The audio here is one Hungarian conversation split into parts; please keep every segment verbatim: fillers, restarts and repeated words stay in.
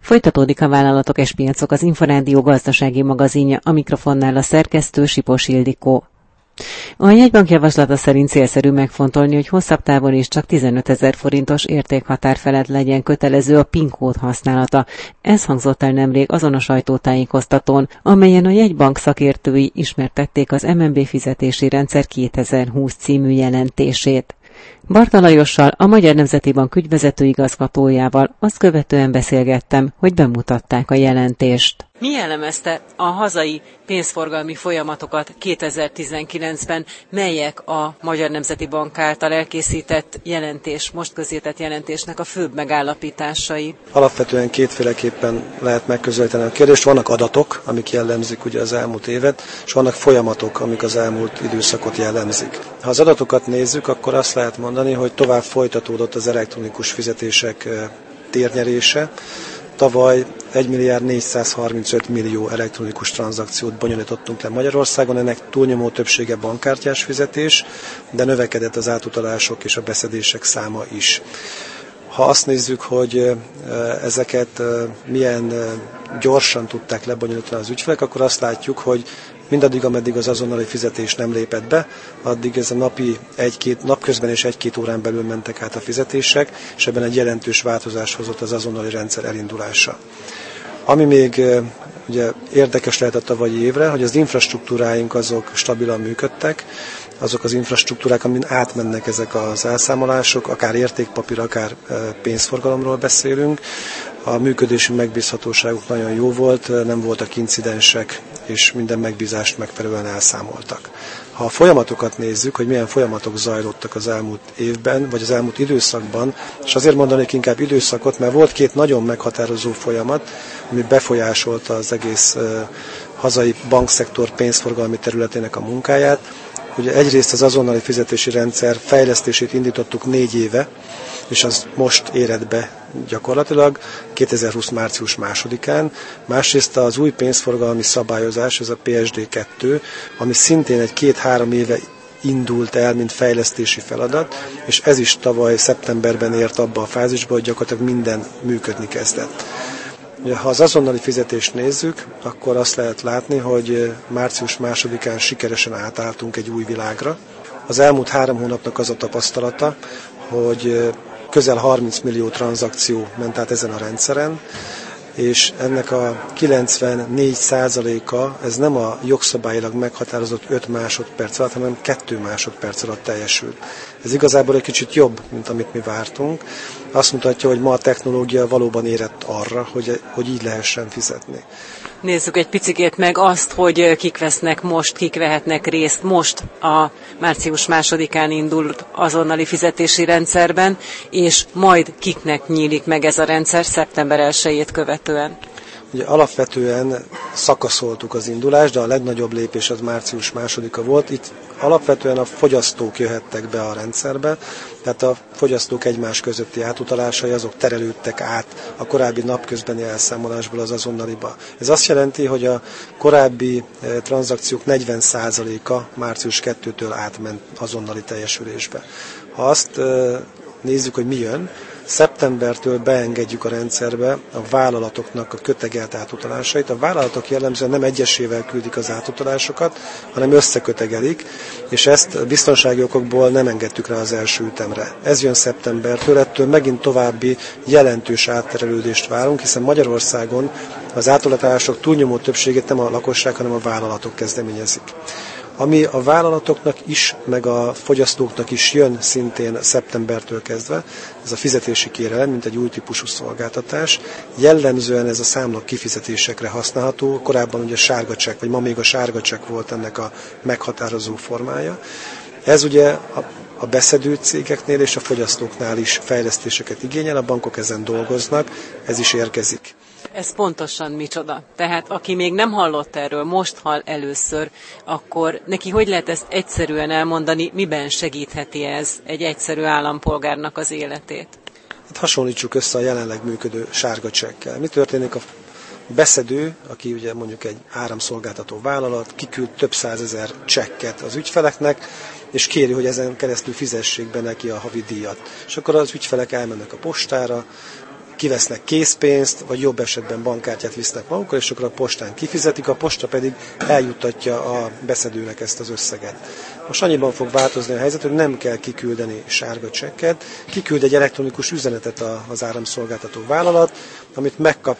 Folytatódik a Vállalatok és Piacok, az Inforádió gazdasági magazinja, a mikrofonnál a szerkesztő Sipos Ildikó. A jegybank javaslata szerint célszerű megfontolni, hogy hosszabb távon is csak tizenötezer forintos értékhatár felett legyen kötelező a PIN kód használata. Ez hangzott el nemrég azon a sajtótájékoztatón, amelyen a jegybank szakértői ismertették az em en bé fizetési rendszer kétezer-húsz című jelentését. Barta Lajossal, a Magyar Nemzeti Bank ügyvezető igazgatójával azt követően beszélgettem, hogy bemutatták a jelentést. Mi jellemezte a hazai pénzforgalmi folyamatokat kétezer-tizenkilencben, melyek a Magyar Nemzeti Bank által elkészített jelentés, most közzétett jelentésnek a főbb megállapításai? Alapvetően kétféleképpen lehet megközelíteni a kérdést. Vannak adatok, amik jellemzik ugye az elmúlt évet, és vannak folyamatok, amik az elmúlt időszakot jellemzik. Ha az adatokat nézzük, akkor azt lehet mondani, hogy tovább folytatódott az elektronikus fizetések térnyerése. Tavaly egy milliárd négyszázharmincöt millió elektronikus tranzakciót bonyolítottunk le Magyarországon, ennek túlnyomó többsége bankkártyás fizetés, de növekedett az átutalások és a beszedések száma is. Ha azt nézzük, hogy ezeket milyen gyorsan tudták lebonyolítani az ügyfelek, akkor azt látjuk, hogy mindaddig, ameddig az azonnali fizetés nem lépett be, addig ez a napi egy-két, napközben és egy-két órán belül mentek át a fizetések, és ebben egy jelentős változás hozott az azonnali rendszer elindulása. Ami még ugye érdekes lehet a tavalyi évre, hogy az infrastruktúráink azok stabilan működtek, azok az infrastruktúrák, amin átmennek ezek az elszámolások, akár értékpapír, akár pénzforgalomról beszélünk. A működési megbízhatóságuk nagyon jó volt, nem voltak incidensek, és minden megbízást megfelelően elszámoltak. Ha a folyamatokat nézzük, hogy milyen folyamatok zajlottak az elmúlt évben, vagy az elmúlt időszakban, és azért mondanék inkább időszakot, mert volt két nagyon meghatározó folyamat, ami befolyásolta az egész uh, hazai bankszektor pénzforgalmi területének a munkáját. Ugye egyrészt az azonnali fizetési rendszer fejlesztését indítottuk négy éve, és az most éred be gyakorlatilag kétezer-húsz március másodikán. Másrészt az új pénzforgalmi szabályozás, ez a pé es dé kettő, ami szintén egy két-három éve indult el, mint fejlesztési feladat, és ez is tavaly szeptemberben ért abba a fázisba, hogy gyakorlatilag minden működni kezdett. Ha az azonnali fizetést nézzük, akkor azt lehet látni, hogy március másodikán sikeresen átálltunk egy új világra. Az elmúlt három hónapnak az a tapasztalata, hogy közel harminc millió tranzakció ment át ezen a rendszeren, és ennek a kilencvennégy százaléka, ez nem a jogszabályilag meghatározott öt másodperc alatt, hanem kettő másodperc alatt teljesül. Ez igazából egy kicsit jobb, mint amit mi vártunk. Azt mutatja, hogy ma a technológia valóban érett arra, hogy, hogy így lehessen fizetni. Nézzük egy picikét meg azt, hogy kik vesznek most, kik vehetnek részt most a március másodikán indult azonnali fizetési rendszerben, és majd kiknek nyílik meg ez a rendszer szeptember elsejét követően. Ugye alapvetően szakaszoltuk az indulást, de a legnagyobb lépés az március másodika volt. Itt alapvetően a fogyasztók jöhettek be a rendszerbe, tehát a fogyasztók egymás közötti átutalásai azok terelődtek át a korábbi napközbeni elszámolásból az azonnaliba. Ez azt jelenti, hogy a korábbi tranzakciók negyven százaléka március másodikától átment azonnali teljesülésbe. Ha azt nézzük, hogy mi jön, szeptembertől beengedjük a rendszerbe a vállalatoknak a kötegelt átutalásait. A vállalatok jellemzően nem egyesével küldik az átutalásokat, hanem összekötegelik, és ezt biztonsági okokból nem engedtük rá az első ütemre. Ez jön szeptembertől, ettől megint további jelentős átterelődést várunk, hiszen Magyarországon az átutalások túlnyomó többségét nem a lakosság, hanem a vállalatok kezdeményezik. Ami a vállalatoknak is, meg a fogyasztóknak is jön szintén szeptembertől kezdve, ez a fizetési kérelem, mint egy új típusú szolgáltatás. Jellemzően ez a számla kifizetésekre használható, korábban ugye sárga csekk, vagy ma még a sárga csekk volt ennek a meghatározó formája. Ez ugye a a beszedő cégeknél és a fogyasztóknál is fejlesztéseket igényel, a bankok ezen dolgoznak, ez is érkezik. Ez pontosan micsoda? Tehát aki még nem hallott erről, most hall először, akkor neki hogy lehet ezt egyszerűen elmondani, miben segítheti ez egy egyszerű állampolgárnak az életét? Hát hasonlítsuk össze a jelenleg működő sárga csekkkel. Mi történik a beszedő, aki ugye mondjuk egy áramszolgáltató vállalat, kiküld több százezer csekket az ügyfeleknek, és kéri, hogy ezen keresztül fizessék be neki a havi díjat. És akkor az ügyfelek elmennek a postára, kivesznek készpénzt, vagy jobb esetben bankkártyát visznek magukkal, és akkor a postán kifizetik, a posta pedig eljuttatja a beszedőnek ezt az összeget. Most annyiban fog változni a helyzet, hogy nem kell kiküldeni sárga csekket, kiküld egy elektronikus üzenetet az áramszolgáltató vállalat, amit megkap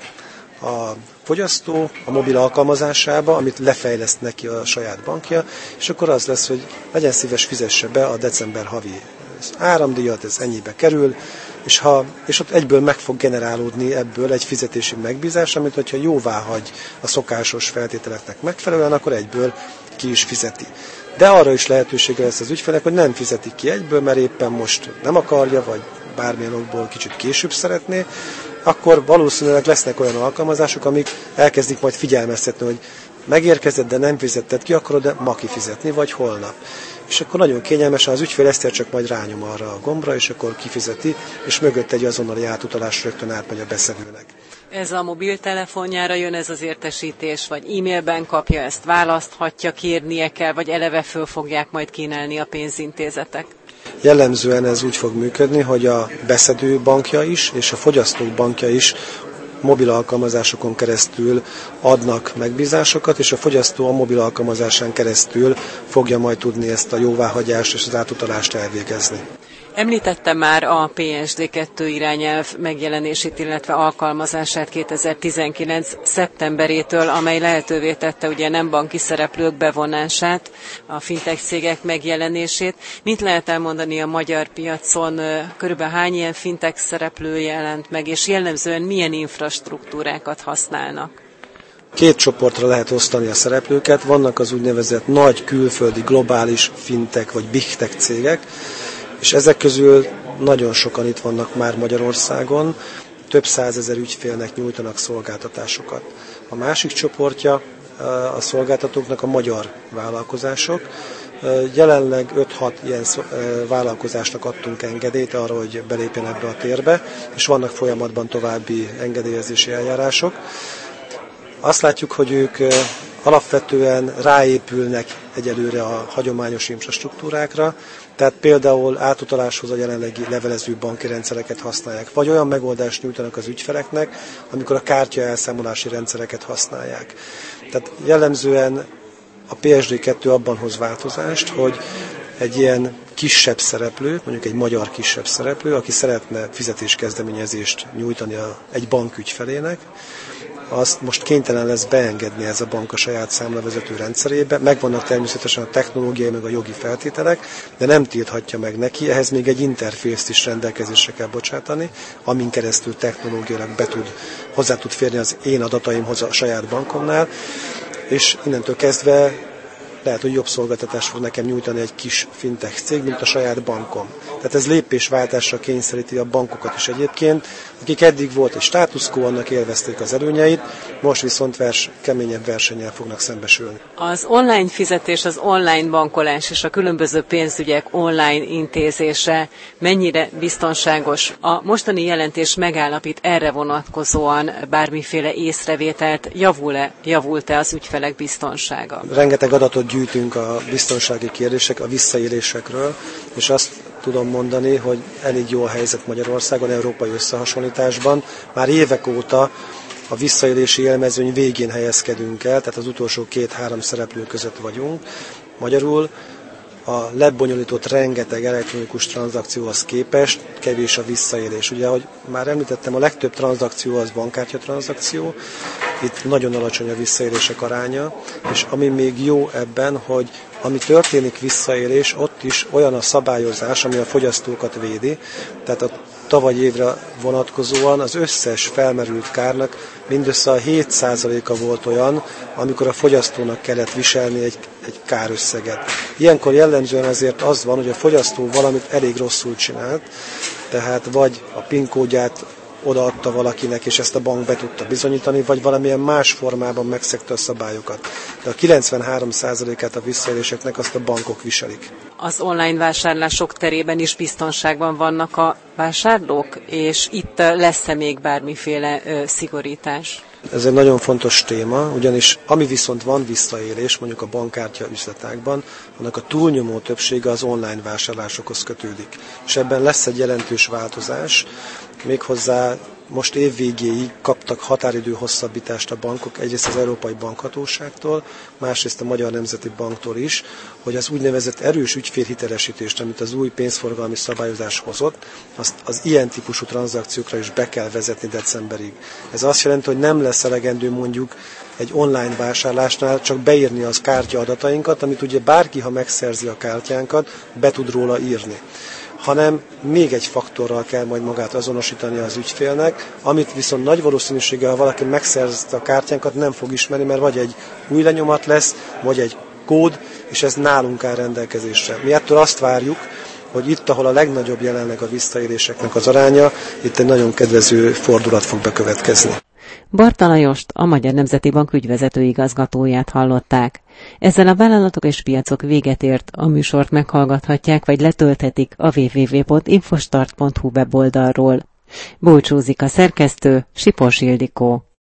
a fogyasztó a mobil alkalmazásába, amit lefejleszt neki a saját bankja, és akkor az lesz, hogy legyen szíves, fizesse be a december havi áramdíjat, ez ennyibe kerül, és, ha, és ott egyből meg fog generálódni ebből egy fizetési megbízás, amit hogyha jóvá hagy a szokásos feltételeknek megfelelően, akkor egyből ki is fizeti. De arra is lehetősége lesz az ügyfelek, hogy nem fizetik ki egyből, mert éppen most nem akarja, vagy bármilyen okból kicsit később szeretné, akkor valószínűleg lesznek olyan alkalmazások, amik elkezdik majd figyelmeztetni, hogy megérkezett, de nem fizetted ki, akarod de ma kifizetni, vagy holnap. És akkor nagyon kényelmesen az ügyfél ezt csak majd rányom arra a gombra, és akkor kifizeti, és mögött egy azonnali átutalás rögtön átmegy a beszedőnek. Ez a mobiltelefonjára jön ez az értesítés, vagy e-mailben kapja, ezt választhatja, kérnie kell, vagy eleve föl fogják majd kínálni a pénzintézetek? Jellemzően ez úgy fog működni, hogy a beszedő bankja is, és a fogyasztók bankja is mobil alkalmazásokon keresztül adnak megbízásokat, és a fogyasztó a mobil alkalmazásán keresztül fogja majd tudni ezt a jóváhagyást és az átutalást elvégezni. Említette már a P S D kettő irányelv megjelenését, illetve alkalmazását kétezer-tizenkilenc szeptemberétől, amely lehetővé tette ugye nem banki szereplők bevonását, a fintech cégek megjelenését. Mit lehet elmondani a magyar piacon, körülbelül hány ilyen fintech szereplő jelent meg, és jellemzően milyen infrastruktúrákat használnak? Két csoportra lehet osztani a szereplőket. Vannak az úgynevezett nagy külföldi globális fintech vagy big tech cégek, és ezek közül nagyon sokan itt vannak már Magyarországon, több százezer ügyfélnek nyújtanak szolgáltatásokat. A másik csoportja a szolgáltatóknak a magyar vállalkozások. Jelenleg öt-hat ilyen vállalkozásnak adtunk engedélyt arra, hogy belépjen ebbe a térbe, és vannak folyamatban további engedélyezési eljárások. Azt látjuk, hogy ők alapvetően ráépülnek egyelőre a hagyományos infrastruktúrákra, tehát például átutaláshoz a jelenlegi levelező banki rendszereket használják, vagy olyan megoldást nyújtanak az ügyfeleknek, amikor a kártya elszámolási rendszereket használják. Tehát jellemzően a P S D kettő abban hoz változást, hogy egy ilyen kisebb szereplő, mondjuk egy magyar kisebb szereplő, aki szeretne fizetéskezdeményezést nyújtani a, egy bank ügyfelének, azt most kénytelen lesz beengedni ez a bank a saját számlavezető rendszerébe. Megvannak természetesen a technológiai meg a jogi feltételek, de nem tilthatja meg neki, ehhez még egy interfészt is rendelkezésre kell bocsátani, amin keresztül technológiailag be tud, hozzá tud férni az én adataimhoz a saját bankomnál, és innentől kezdve lehet, hogy jobb szolgáltatást fog nekem nyújtani egy kis fintech cég, mint a saját bankom. Tehát ez lépésváltásra kényszeríti a bankokat is egyébként, akik eddig volt egy status quo, annak élvezték az előnyeit, most viszont vers, keményebb versennyel fognak szembesülni. Az online fizetés, az online bankolás és a különböző pénzügyek online intézése mennyire biztonságos? A mostani jelentés megállapít erre vonatkozóan bármiféle észrevételt, javul-e, javult-e az ügyfelek biztonsága? Rengeteg adatot gyűjtünk a biztonsági kérdések, a visszaélésekről, és azt tudom mondani, hogy elég jó a helyzet Magyarországon, európai összehasonlításban. Már évek óta a visszaélési élmezőny végén helyezkedünk el, tehát az utolsó két-három szereplő között vagyunk. Magyarul a lebonyolított rengeteg elektronikus tranzakcióhoz képest kevés a visszaélés. Ugye, ahogy már említettem, a legtöbb tranzakció az bankkártya tranzakció, itt nagyon alacsony a visszaélések aránya, és ami még jó ebben, hogy ami történik visszaélés, ott is olyan a szabályozás, ami a fogyasztókat védi, tehát a tavaly évre vonatkozóan az összes felmerült kárnak mindössze a hét százaléka volt olyan, amikor a fogyasztónak kellett viselni egy, egy kárösszeget. Ilyenkor jellemzően azért az van, hogy a fogyasztó valamit elég rosszul csinált, tehát vagy a PIN kódját odaadta valakinek, és ezt a bank be tudta bizonyítani, vagy valamilyen más formában megszegte a szabályokat. De a kilencvenhárom százalékát a visszaéléseknek azt a bankok viselik. Az online vásárlások terében is biztonságban vannak a vásárlók, és itt lesz-e még bármiféle ö, szigorítás? Ez egy nagyon fontos téma, ugyanis ami viszont van visszaélés, mondjuk a bankkártya üzletákban, annak a túlnyomó többsége az online vásárlásokhoz kötődik. És ebben lesz egy jelentős változás, méghozzá most év végéig kaptak határidő hosszabbítást a bankok, egyrészt az Európai Bankhatóságtól, másrészt a Magyar Nemzeti Banktól is, hogy az úgynevezett erős ügyfélhitelesítést, amit az új pénzforgalmi szabályozás hozott, azt az ilyen típusú tranzakciókra is be kell vezetni decemberig. Ez azt jelenti, hogy nem lesz elegendő mondjuk egy online vásárlásnál csak beírni az kártya adatainkat, amit ugye bárki, ha megszerzi a kártyánkat, be tud róla írni, hanem még egy faktorral kell majd magát azonosítani az ügyfélnek, amit viszont nagy valószínűséggel, ha valaki megszerzte a kártyánkat, nem fog ismerni, mert vagy egy új lenyomat lesz, vagy egy kód, és ez nálunk áll rendelkezésre. Mi ettől azt várjuk, hogy itt, ahol a legnagyobb jelenleg a visszaéléseknek az aránya, itt egy nagyon kedvező fordulat fog bekövetkezni. Barta Lajost, a Magyar Nemzeti Bank ügyvezető igazgatóját hallották. Ezzel a vállalatok és piacok véget ért, a műsort meghallgathatják, vagy letölthetik a double-u double-u double-u pont infostart pont hu weboldalról. Búcsúzik a szerkesztő, Sipos Ildikó.